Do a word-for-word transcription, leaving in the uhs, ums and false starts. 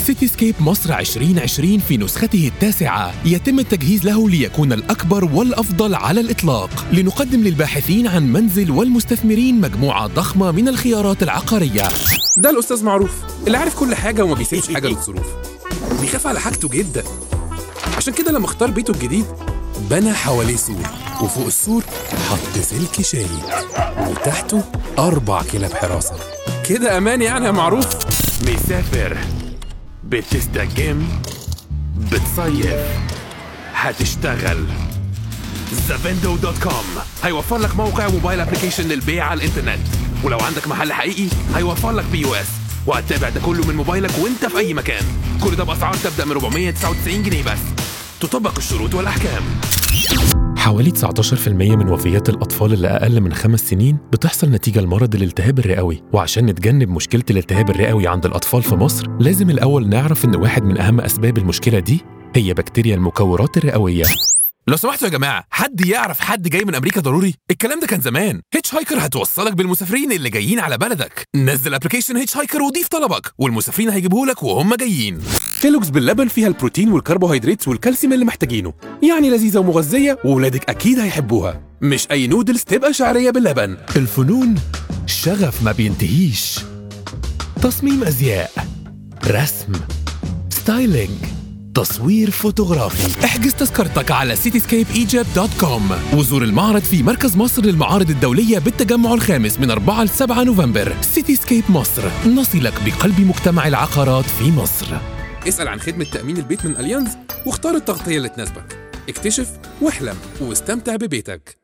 سيتي سكيب مصر عشرين عشرين في نسخته التاسعة يتم التجهيز له ليكون الأكبر والأفضل على الإطلاق، لنقدم للباحثين عن منزل والمستثمرين مجموعة ضخمة من الخيارات العقارية. ده الأستاذ معروف اللي عارف كل حاجة وما بيسيبش حاجة للظروف، بيخاف على حاجته جدا، عشان كده لما اختار بيته الجديد بنى حواليه سور، وفوق السور حط سلك شاي، وتحته أربع كلاب حراسة. كده أمان يعني يا معروف. مسافر، بتستجم، بتصيف، هتشتغل. ذا فيندو دوت كوم هيوفر لك موقع وموبايل ابليكيشن للبيع على الانترنت، ولو عندك محل حقيقي هيوفر لك بي او اس، وهتتابع ده كله من موبايلك وانت في اي مكان. كل ده باسعار تبدا من أربعمية وتسعة وتسعين جنيه بس. تطبق الشروط والاحكام. حوالي تسعة عشر بالمية من وفيات الأطفال اللي أقل من خمس سنين بتحصل نتيجة لمرض الالتهاب الرئوي، وعشان نتجنب مشكلة الالتهاب الرئوي عند الأطفال في مصر لازم الأول نعرف إن واحد من أهم أسباب المشكلة دي هي بكتيريا المكورات الرئوية. لو سمحتوا يا جماعة، حد يعرف حد جاي من أمريكا ضروري؟ الكلام ده كان زمان. هيتش هايكر هتوصلك بالمسافرين اللي جايين على بلدك. نزل ابلكيشن هيتش هايكر وضيف طلبك، والمسافرين هيجيبوهولك وهم جايين. كيلوجز باللبن فيها البروتين والكربوهيدرات والكالسيوم اللي محتاجينه، يعني لذيذة ومغذية وولادك أكيد هيحبوها. مش أي نودلز تبقى شعرية باللبن. الفنون شغف ما بينتهيش، تصميم أزياء، رسم، ستايلينج، تصوير فوتوغرافي. احجز تذكرتك على سيتي سكيب ايجيبت دوت كوم وزور المعرض في مركز مصر للمعارض الدولية بالتجمع الخامس من أربعة لسبعة نوفمبر. سيتي سكيب مصر، نصلك بقلب مجتمع العقارات في مصر. اسأل عن خدمة تأمين البيت من أليانز واختار التغطية اللي تناسبك. اكتشف واحلم واستمتع ببيتك.